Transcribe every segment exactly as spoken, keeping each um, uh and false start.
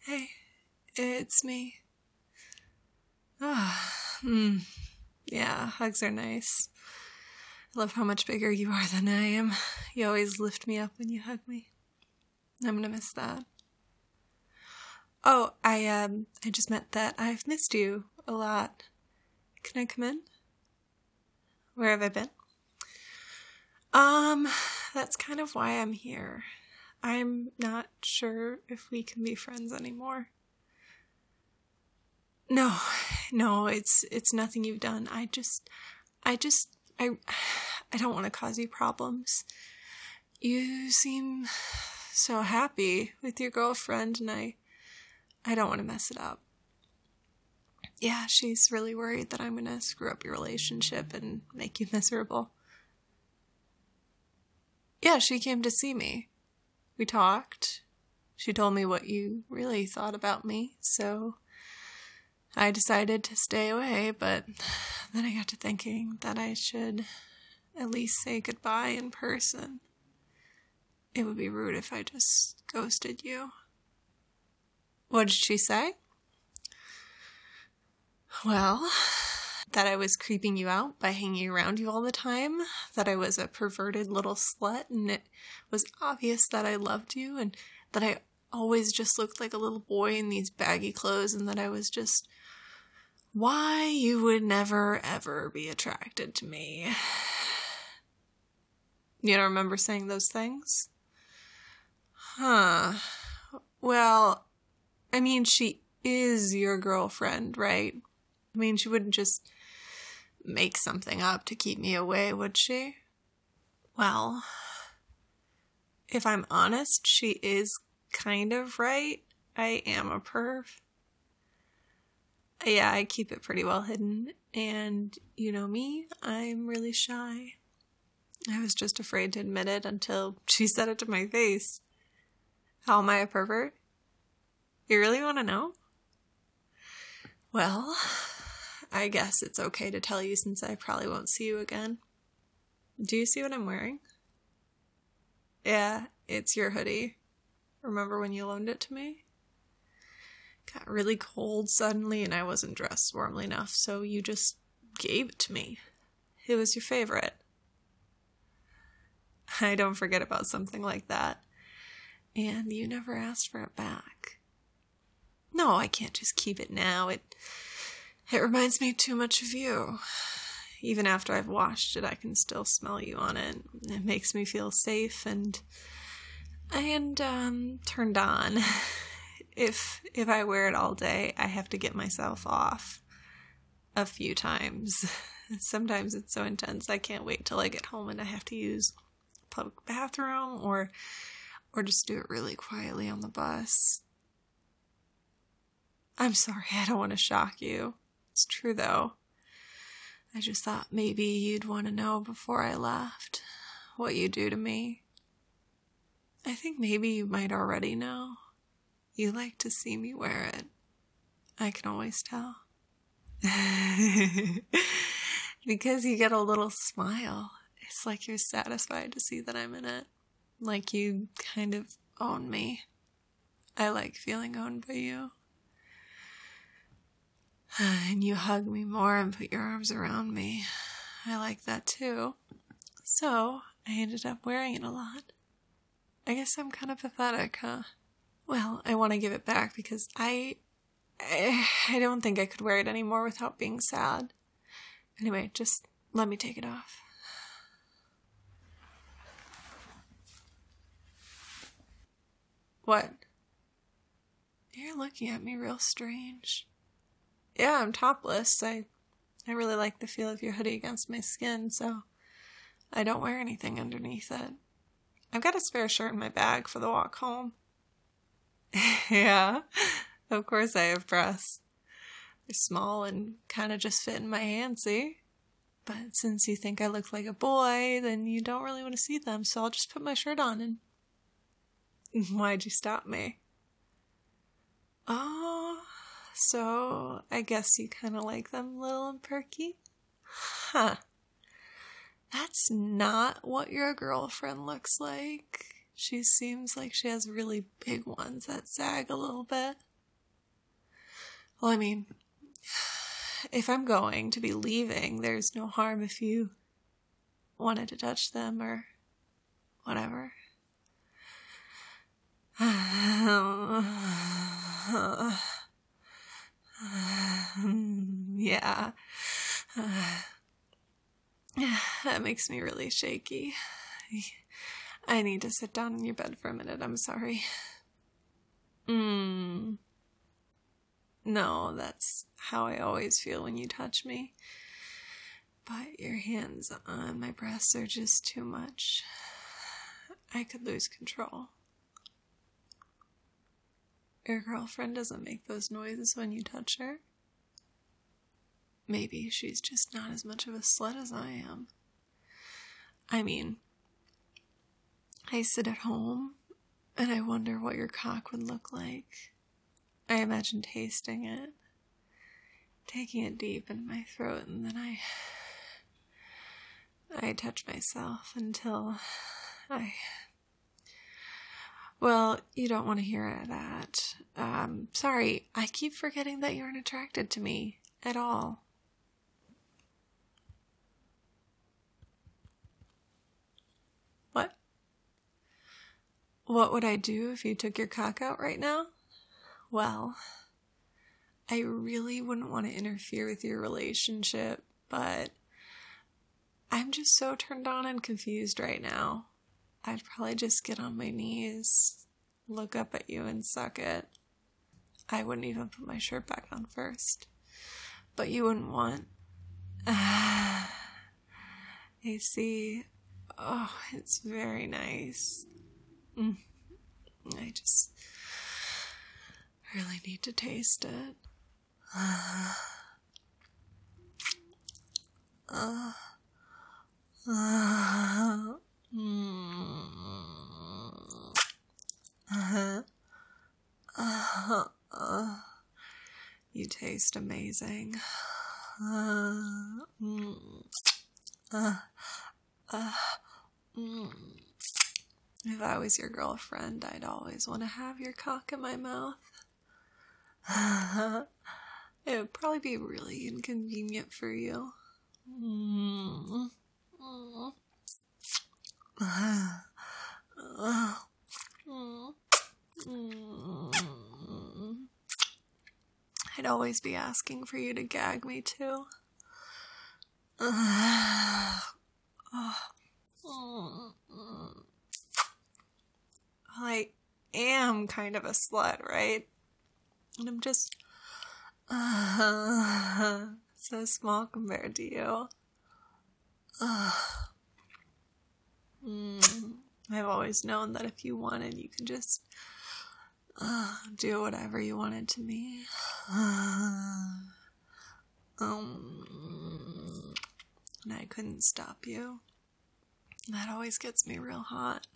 Hey, it's me. Ah, hmm. Yeah, hugs are nice. I love how much bigger you are than I am. You always lift me up when you hug me. I'm gonna miss that. Oh, I, um, I just meant that I've missed you a lot. Can I come in? Where have I been? Um, that's kind of why I'm here. I'm not sure if we can be friends anymore. No, no, it's it's nothing you've done. I just, I just, I, I don't want to cause you problems. You seem so happy with your girlfriend, and I, I don't want to mess it up. Yeah, she's really worried that I'm going to screw up your relationship and make you miserable. Yeah, she came to see me. We talked. She told me what you really thought about me, so I decided to stay away, but then I got to thinking that I should at least say goodbye in person. It would be rude if I just ghosted you. What did she say? Well, that I was creeping you out by hanging around you all the time, that I was a perverted little slut, and it was obvious that I loved you, and that I always just looked like a little boy in these baggy clothes, and that I was just why you would never, ever be attracted to me. You don't remember saying those things? Huh. Well, I mean, she is your girlfriend, right? I mean, she wouldn't just make something up to keep me away, would she? Well, if I'm honest, she is kind of right. I am a perv. Yeah, I keep it pretty well hidden, and you know me, I'm really shy. I was just afraid to admit it until she said it to my face. How am I a pervert? You really want to know? Well, I guess it's okay to tell you since I probably won't see you again. Do you see what I'm wearing? Yeah, it's your hoodie. Remember when you loaned it to me? Got really cold suddenly and I wasn't dressed warmly enough, so you just gave it to me. It was your favorite. I don't forget about something like that. And you never asked for it back. No, I can't just keep it now. It it reminds me too much of you. Even after I've washed it, I can still smell you on it. It makes me feel safe and and um turned on. If if I wear it all day, I have to get myself off a few times. Sometimes it's so intense I can't wait till I get home and I have to use public bathroom or or just do it really quietly on the bus. I'm sorry, I don't want to shock you. It's true though. I just thought maybe you'd want to know before I left what you do to me. I think maybe you might already know. You like to see me wear it. I can always tell. Because you get a little smile. It's like you're satisfied to see that I'm in it. Like you kind of own me. I like feeling owned by you. And you hug me more and put your arms around me. I like that too. So, I ended up wearing it a lot. I guess I'm kind of pathetic, huh? Well, I want to give it back because I, I, I don't think I could wear it anymore without being sad. Anyway, just let me take it off. What? You're looking at me real strange. Yeah, I'm topless. I, I really like the feel of your hoodie against my skin, so I don't wear anything underneath it. I've got a spare shirt in my bag for the walk home. Yeah, of course I have breasts. They're small and kind of just fit in my hand, see? But since you think I look like a boy, then you don't really want to see them, so I'll just put my shirt on and... Why'd you stop me? Oh, so I guess you kind of like them little and perky? Huh. That's not what your girlfriend looks like. She seems like she has really big ones that sag a little bit. Well, I mean, if I'm going to be leaving, there's no harm if you wanted to touch them or whatever. Yeah. That makes me really shaky. I need to sit down in your bed for a minute. I'm sorry. Mm. No, that's how I always feel when you touch me. But your hands on my breasts are just too much. I could lose control. Your girlfriend doesn't make those noises when you touch her. Maybe she's just not as much of a slut as I am. I mean, I sit at home and I wonder what your cock would look like. I imagine tasting it, taking it deep in my throat, and then I I touch myself until I... Well, you don't want to hear that. Um, sorry, I keep forgetting that you aren't attracted to me at all. What? What would I do if you took your cock out right now? Well, I really wouldn't want to interfere with your relationship, but I'm just so turned on and confused right now. I'd probably just get on my knees, look up at you and suck it. I wouldn't even put my shirt back on first. But you wouldn't want... I see. Oh, it's very nice. Mm. I just really need to taste it. Uh, uh, uh, mm, uh, uh, uh, you taste amazing. Uh, mm, uh, uh, mm. If I was your girlfriend, I'd always want to have your cock in my mouth. It would probably be really inconvenient for you. Mm. Mm. Mm. I'd always be asking for you to gag me too. I am kind of a slut, right? And I'm just uh, so small compared to you. Uh, mm, I've always known that if you wanted, you could just uh, do whatever you wanted to me. Uh, um, and I couldn't stop you. That always gets me real hot.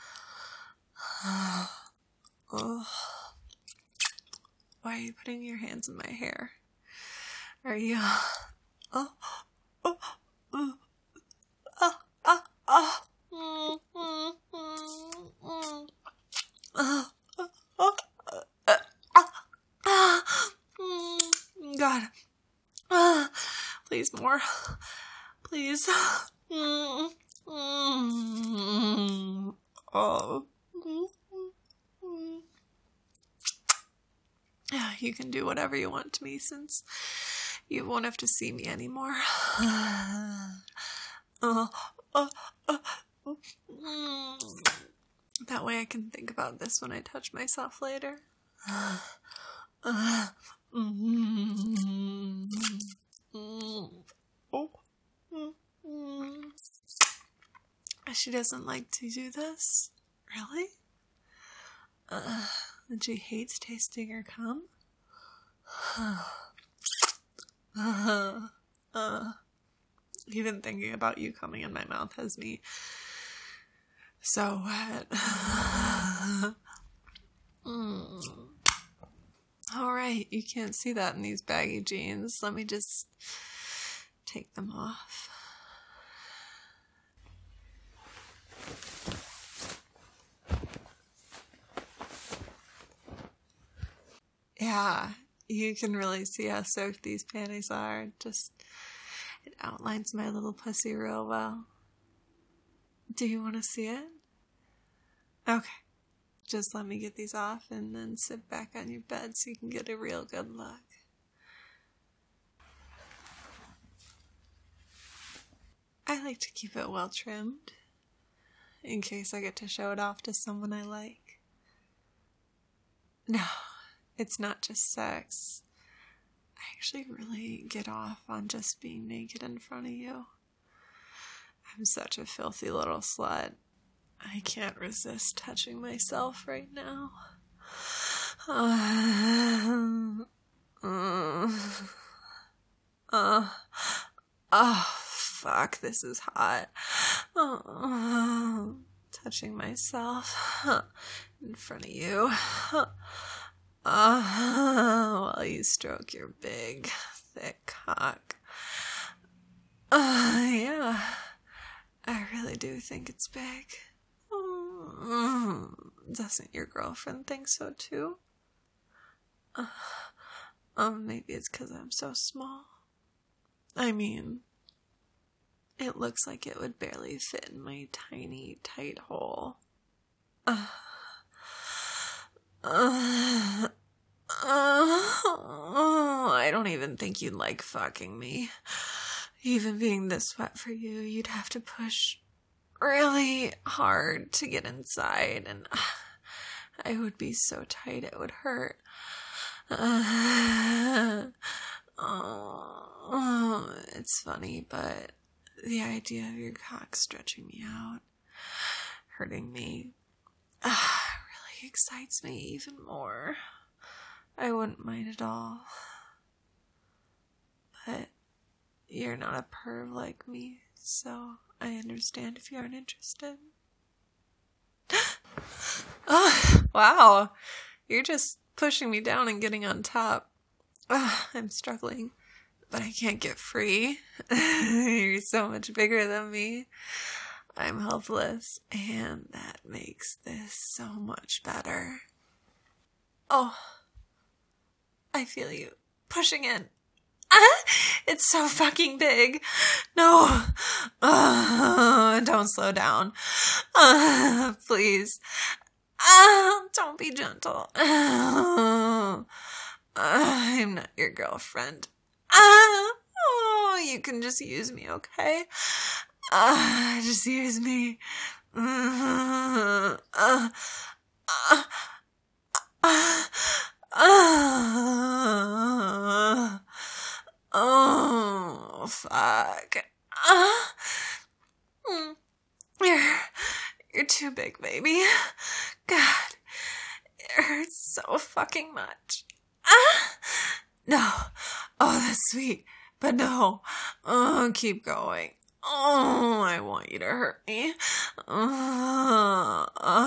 Oh. Why are you putting your hands in my hair? Are you... Oh, oh, oh, oh, oh, oh. Mm, mm, mm, mm. Oh, oh, oh, uh, uh, uh, mm, God. Uh, please, more. Please. Mm, mm, oh. You can do whatever you want to me since you won't have to see me anymore. uh, uh, uh, uh, that way I can think about this when I touch myself later. Uh, mm, mm, oh, mm, mm. She doesn't like to do this? Really? Uh, and she hates tasting her cum? uh, uh, even thinking about you coming in my mouth has me so wet. mm. Alright, you can't see that in these baggy jeans. Let me just take them off. Yeah, You can really see how soaked these panties are. Just, it outlines my little pussy real well. Do you want to see it? Okay. Just let me get these off and then sit back on your bed so you can get a real good look. I like to keep it well trimmed, in case I get to show it off to someone I like. No, it's not just sex. I actually really get off on just being naked in front of you. I'm such a filthy little slut. I can't resist touching myself right now. Uh, uh, uh, oh, fuck, this is hot. Uh, touching myself in front of you. Uh, while you stroke your big, thick cock. Uh, yeah, I really do think it's big. Doesn't your girlfriend think so too? Uh, um, maybe it's because I'm so small. I mean, it looks like it would barely fit in my tiny, tight hole. Uh, uh, uh, I don't even think you'd like fucking me. Even being this wet for you, you'd have to push really hard to get inside, and uh, I would be so tight it would hurt. Uh, oh, it's funny, but the idea of your cock stretching me out, hurting me, uh, really excites me even more. I wouldn't mind at all. But you're not a perv like me, so I understand if you aren't interested. Oh, wow. You're just pushing me down and getting on top. Oh, I'm struggling, but I can't get free. You're so much bigger than me. I'm helpless, and that makes this so much better. Oh, I feel you pushing in. Ah, it's so fucking big. No. Uh, don't slow down. Uh, please. Uh, don't be gentle. Uh, I'm not your girlfriend. Uh, oh, you can just use me, okay? Uh, just use me. Uh, uh, uh, uh, uh, oh, fuck. Uh, you're, you're too big, baby. God, it hurts so fucking much. Ah, no. Oh, that's sweet. But no. Oh, keep going. Oh, I want you to hurt me. Oh,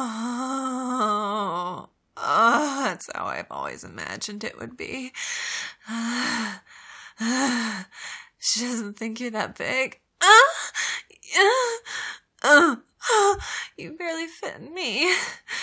oh, oh, that's how I've always imagined it would be. Uh, uh, she doesn't think you're that big. Uh, uh, uh, you barely fit in me.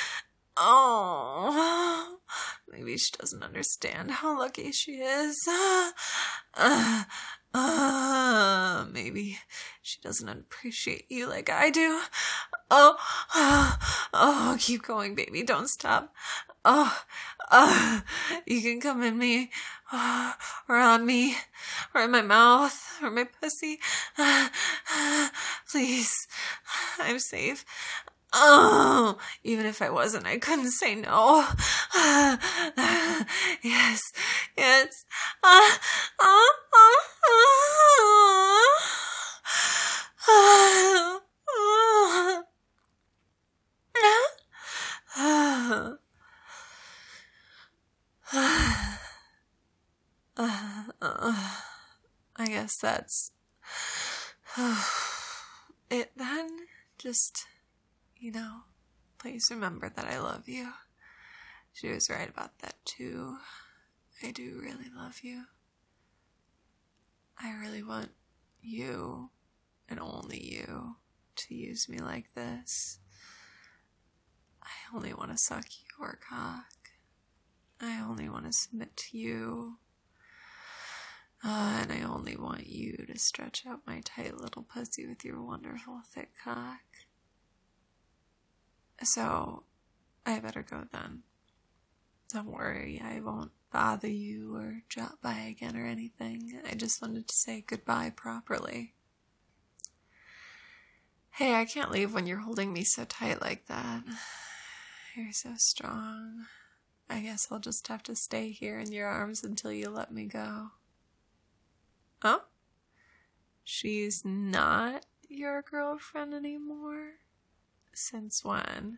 Oh, maybe she doesn't understand how lucky she is. Uh, uh, uh, maybe she doesn't appreciate you like I do. Oh, oh, oh, keep going, baby. Don't stop. Oh, uh, you can come in me, uh, or on me, or in my mouth, or my pussy. Uh, uh, please, I'm safe. Oh, even if I wasn't, I couldn't say no. Uh, uh, yes, yes. Uh, uh, uh, uh, uh, uh, uh, I guess that's it then. Just, you know, please remember that I love you. She was right about that too. I do really love you. I really want you, and only you, to use me like this. I only want to suck your cock. I only want to submit to you. Uh, and I only want you to stretch out my tight little pussy with your wonderful thick cock. So, I better go then. Don't worry, I won't bother you or drop by again or anything. I just wanted to say goodbye properly. Hey, I can't leave when you're holding me so tight like that. You're so strong. I guess I'll just have to stay here in your arms until you let me go. Oh? She's not your girlfriend anymore? Since when?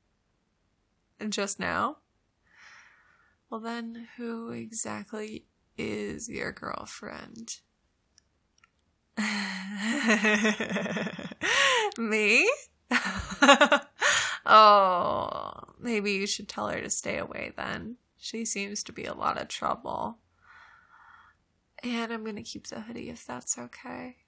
Just now? Well then, who exactly is your girlfriend? Me? Oh, maybe you should tell her to stay away then. She seems to be a lot of trouble. And I'm gonna keep the hoodie if that's okay.